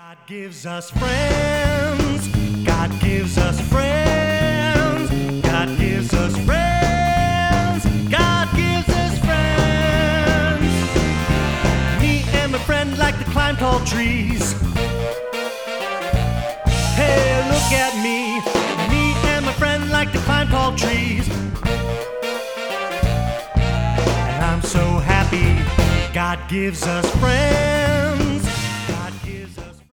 God gives us friends. God gives us friends. God gives us friends. God gives us friends. Me and my friend like to climb tall trees. Hey, look at me. Me and my friend like to climb tall trees. And I'm so happy God gives us friends.